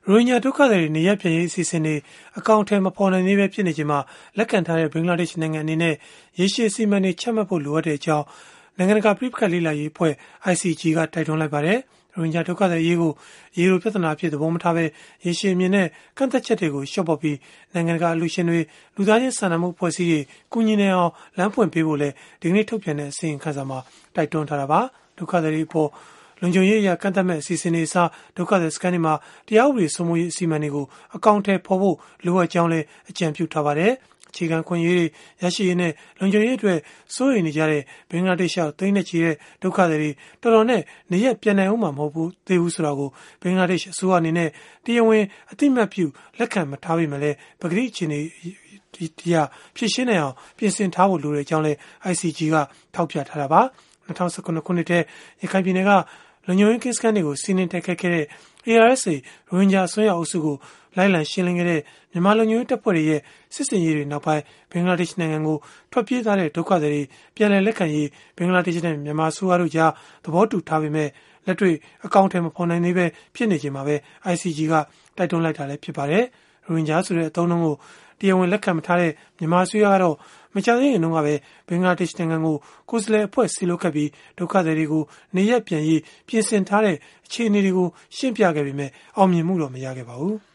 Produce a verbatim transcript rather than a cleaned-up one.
ရိုဟင်ဂျာဒုက္ခသည်တွေနေရပ်ပြန်ရေးအစီအစဉ်တွေအကောင့်ထဲမဖော်နိုင်သေးပဲဖြစ်နေချိန်မှာလက်ခံထားတဲ့ဘင်္ဂလားဒေ့ရှ်နိုင်ငံအနေနဲ့ရေရှည်စီမံတွေချမှတ်ဖို့လိုအပ်တဲ့အကြောင်းနိုင်ငံတကာပြည်ပခတ်လေးလာရေးအဖွဲ့ I C G ကတိုက်တွန်းလိုက်ပါတယ်။ရိုဟင်ဂျာဒုက္ခသည်အရေးကိုရေလိုပြဿနာအဖြစ်သဘောမထားဘဲရေရှည်အမြင်နဲ့ကန့်သက်ချက်တွေကိုရှော့ပေါ်ပြီးနိုင်ငံတကာအလူရှင်တွေလူသားချင်းစာနာမှုအဖွဲ့အစည်းတွေကုညီနေအောင်လမ်းဖွင့်ပေးဖို့လည်းဒီကနေ့ထုတ်ပြန်တဲ့အစီရင်ခံစာမှာတိုက်တွန်းထားတာပါ။ဒုက္ခသည်တွေအပေါ်လုံခြုံရေးအရာကန့်သတ်မဲ့အစီအစဉ်တွေအစားဒုက္ခသည်စခန်းတွေမှာတရားဥပဒေစိုးမိုးရေးအစီအမံတွေကိုအကောင့်ထဲပေါ်ဖို့လိုအပ်ကြောင်းလည်းအကြံပြုထားပါတယ်။အခြေခံခွင့်ရေးရရှိရေးနဲ့လုံခြုံရေးအတွက်စိုးရိမ်နေကြတဲ့ဘင်္ဂလားဒေ့ရှ်သိန်းနဲ့ချီတဲ့ဒုက္ခသည်တွေတော်တော်နဲ့နေရပြန်နိုင်အောင်မှာမဟုတ်ဘူးသေးဘူးဆိုတာကိုဘင်္ဂလားဒေ့ရှ်အစိုးရအနေနဲ့တရားဝင်အတိမတ်ပြုလက်ခံမထားပေမဲ့လည်းပဂတိအခြေအနေဒီတရားဖြစ်ရှင်းနိုင်အောင်ပြင်ဆင်ထားဖို့လိုတဲ့အကြောင်းလည်း I C G ကထောက်ပြထားတာပါ။၂၀၁၉ခုနှစ်ထဲရခိုင်ပြည်နယ်ကလုံခြုံရေးကင်းစခန်းတွေကိုစီးနင်းတိုက်ခိုက်ခဲ့တဲ့ A R S A ရိုဟင်ဂျာအစွန်းရောက်အုပ်စုကိုလိုက်လံရှင်းလင်းခဲ့တဲ့မြန်မာလုံခြုံရေးတပ်ဖွဲ့တွေရဲ့စစ်စင်ရေးတွေနောက်ပိုင်းဘင်္ဂလားဒေ့ရှ်နိုင်ငံကိုထွက်ပြေးသွားတဲ့ဒုက္ခသည်တွေပြန်လည်လက်ခံရေးဘင်္ဂလားဒေ့ရှ်နဲ့မြန်မာအစိုးရတို့ကြားသဘောတူထားပေမဲ့လက်တွေ့အကောင့်ထဲမဖော်နိုင်သေးပဲဖြစ်နေချိန်မှာပဲ I C G ကတိုက်တွန်းလိုက်တာလည်းဖြစ်ပါတယ်။ရိုဟင်ဂျာဆိုတဲ့အသုံးအနှုန်းကိုတရားဝင်လက်ခံမထားတဲ့မြန်မာအစိုးရကတော့မကြာသေးခင်တုန်းကပဲဘင်္ဂလားဒေ့ရှ်နိုင်ငံကိုကိုယ်စားလှယ်အဖွဲ့ဆီလို့ခဲ့ပြီးဒုက္ခသည်တွေကိုနေရပ်ပြန်ရေးပြင်ဆင်ထားတဲ့အခြေအနေတွေကိုရှင်းပြခဲ့ပေမဲ့အောင်မြင်မှုတော့မရခဲ့ပါဘူး။